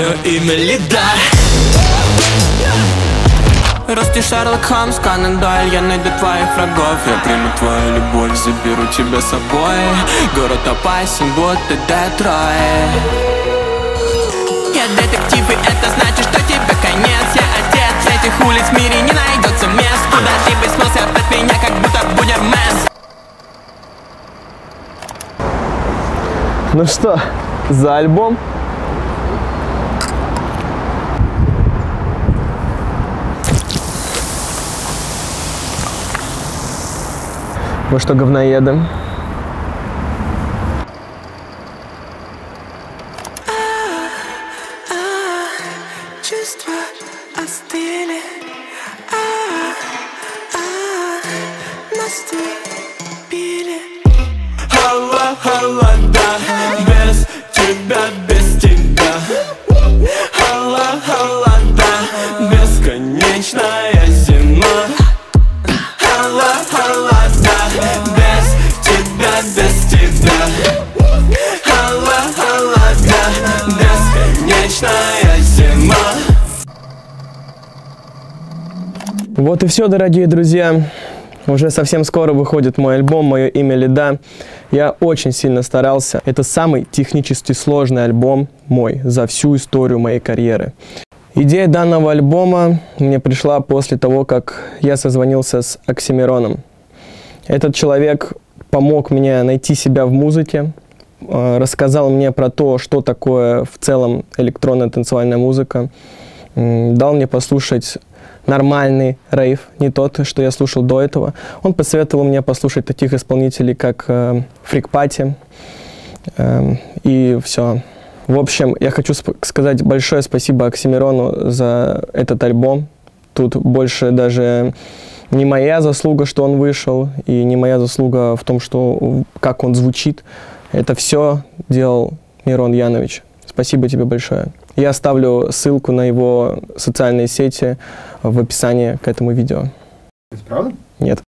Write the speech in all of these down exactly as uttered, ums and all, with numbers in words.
мое имя Лида. Русский Шерлок Холмс, Конан Дойль, я найду твоих врагов. Я приму твою любовь, заберу тебя с собой. Город опасен, будто Детройт. Я детектив, и это значит, что тебе конец. Я отец, этих улиц в мире не найдется мест, куда ты бы смылся от меня, как будто Будермес. Ну что, за альбом? Вы что, говноеды? Чувства остыли, наступили. Холо, холода, без тебя, без тебя. Холо, холода, бесконечная зима. Холо, холода, без тебя, без тебя. Холо, холода, бесконечная зима. Вот и все, дорогие друзья. Уже совсем скоро выходит мой альбом «Мое имя Лида». Я очень сильно старался. Это самый технически сложный альбом мой за всю историю моей карьеры. Идея данного альбома мне пришла после того, как я созвонился с Оксимироном. Этот человек помог мне найти себя в музыке, рассказал мне про то, что такое в целом электронная танцевальная музыка, дал мне послушать нормальный рейв, не тот, что я слушал до этого. Он посоветовал мне послушать таких исполнителей, как э, Freak Party, э, и все. В общем, я хочу сказать большое спасибо Оксимирону за этот альбом. Тут больше даже не моя заслуга, что он вышел, и не моя заслуга в том, что, как он звучит. Это все делал Мирон Янович. Спасибо тебе большое. Я оставлю ссылку на его социальные сети в описании к этому видео. Это правда? Нет.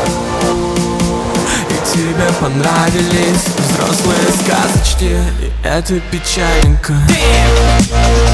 И тебе понравились взрослые сказочки, и это печальненько.